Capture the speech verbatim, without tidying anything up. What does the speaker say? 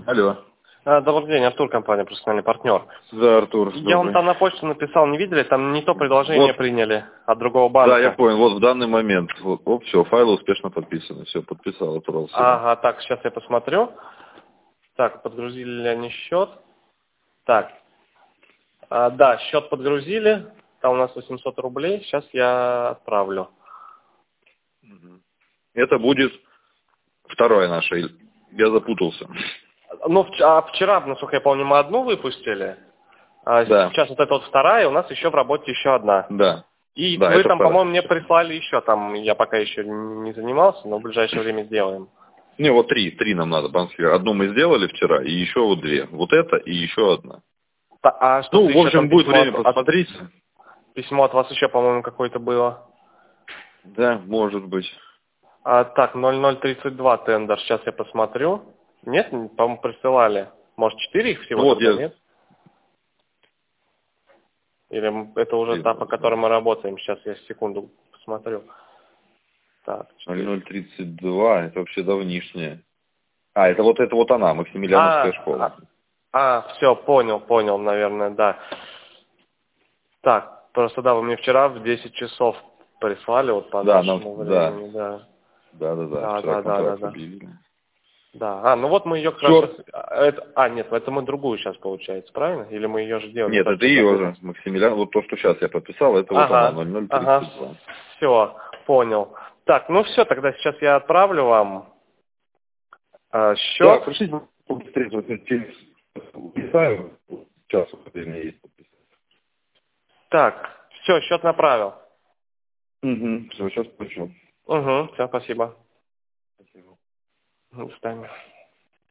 Алло. А, добрый день, Артур, компания «Профессиональный партнер». Да, Артур. Я вам добрый. там на почту написал, не видели? Там не то предложение Вот. приняли от другого банка. Да, я понял. Вот в данный момент. Вот, оп, все, файлы успешно подписаны. Все, подписал, отправил сюда. Ага, так, сейчас я посмотрю. Так, подгрузили ли они счет? Так, а, да, счет подгрузили. Там у нас восемьсот рублей. Сейчас я отправлю. Это будет второе наше. Я запутался. Ну, вч- а вчера, насколько я помню, мы одну выпустили. А Да. сейчас вот эта вот вторая, у нас еще в работе еще одна. Да. И Да, вы это там, вторая. по-моему, мне прислали еще, там я пока еще не занимался, но в ближайшее время сделаем. Не, вот три. Три нам надо, банкир. Одну мы сделали вчера, и еще вот две. Вот это и еще одна. Та- А что Ну, в еще общем, там будет письмо время от, от- посмотреть. письмо от вас еще, по-моему, какое-то было. Да, может быть. А, так, ноль ноль тридцать два тендер, сейчас я посмотрю. Нет, по-моему, присылали. Может, четыре их всего Вот тогда, я... нет? Или м- это уже та, по которой мы работаем? Сейчас я секунду посмотрю. Так, ноль четыре. ноль тридцать два, это вообще давнишняя. А, это вот это вот она, Максимилиановская А, школа. а, а, все, понял, понял, наверное, да. Так, просто да, вы мне вчера в десять часов прислали, вот по Да, нашему нам, да, времени, да. да, да, да, Да, вчера да, да, да, контракт да. объявили. Да. А, ну вот мы ее как раз Черт. сейчас... а, Это, а, нет, это мы другую сейчас, получается, правильно? Или мы ее же делали? Нет, это ее же, Максимилиан, вот то, что сейчас я подписал, это вот она, Ага, ноль ноль ага, тридцать два. все, понял. Так, ну все, тогда сейчас я отправлю вам э, Да, счет. пришлите побыстрее, вот этот через писаю, сейчас вот у меня есть. Так, все, счет направил. Угу, все, сейчас включу. Угу, все, спасибо. Спасибо. До свидания.